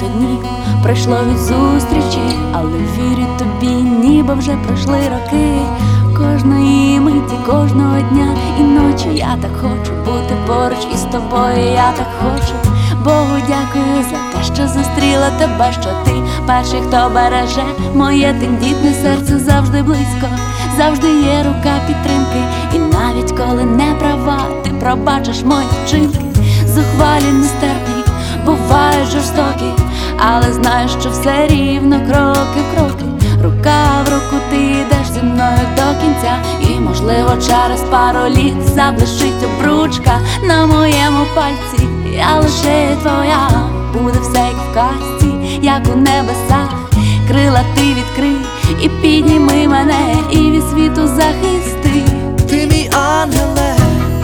багато днів пройшло від зустрічі, але вірю тобі, ніби вже пройшли роки. Кожної миті, кожного дня і ночі я так хочу бути поруч із тобою, я так хочу. Богу дякую за те, що зустріла тебе, що ти перший, хто береже моє тендітне серце завжди близько, завжди є рука підтримки. І навіть коли не права, ти пробачиш мої вчинки. Зухвалі, нестерпні, бувають жорстокі, але знаєш, що все рівно кроки в кроки. Рука в руку ти йдеш зі мною до кінця, і можливо через пару літ заблищить обручка на моєму пальці. Я лише твоя, буде все як в казці, як у небесах. Крила ти відкрий і підніми мене, і від світу захисти. Ти мій ангеле,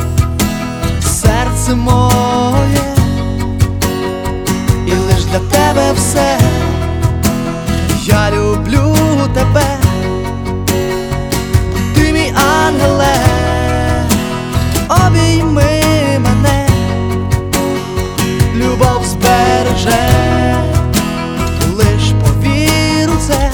серце моє, і лиш для тебе все. Я люблю тебе, ти мій ангеле, обійми мене, любов збереже, лиш повір у це.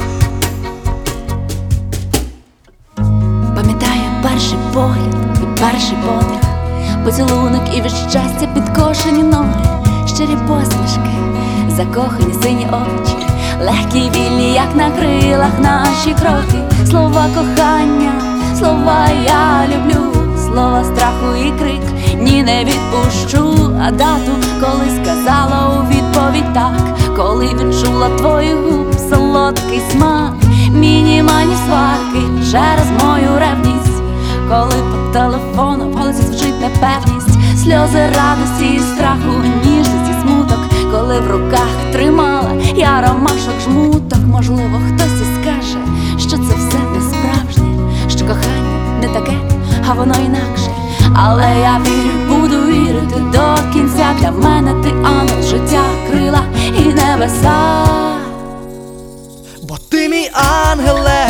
Пам'ятаю перший погляд і перший подих, поцілунок і від щастя підкошені ноги, щирі посмішки, закохані сині очі, легкі й вільні, як на крилах наші кроки. Слова кохання, слова я люблю, слова страху і крик, ні, не відпущу. А дату, коли сказала у відповідь так, коли відчула твою губ солодкий смак, мінімальні сварки через мою ревність, коли по телефону в голосі звучить непевність, сльози радості і страху, ніжність і смуток, коли в руках тримала я ромашок жмуток. Можливо, хтось і скаже, що це все не справжнє, що кохання не таке, а воно інакше. Але я вірю, буду вірити до кінця. Для мене ти ангел, життя, крила і небеса. Бо ти мій ангеле,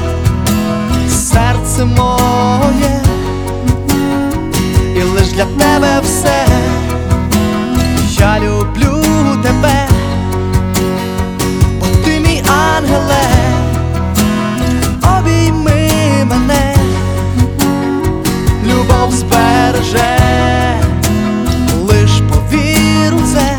серце моє, і лиш для тебе все. Я люблю тебе, бо ти мій ангеле, обійми мене, любов збереже, лиш повір у це.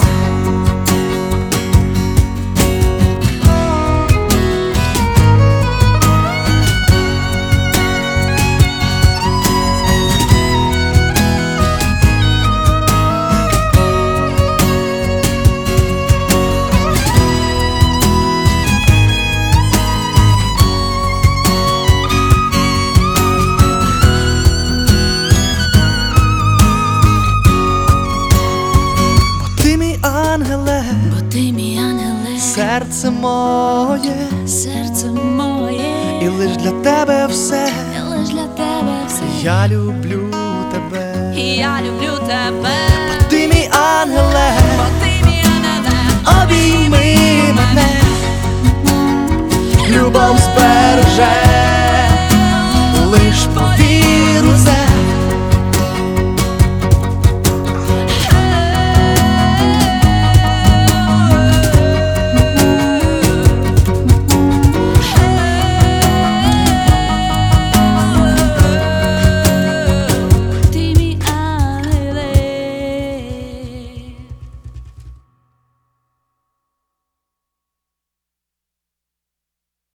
Бо ти мій ангеле, Серце моє, серце моє, і лиш для тебе все. і лиш для тебе все. Я люблю тебе, І я люблю тебе, бо ти мій ангеле, бо ти мій ангеле, обійми мене, любов збереже.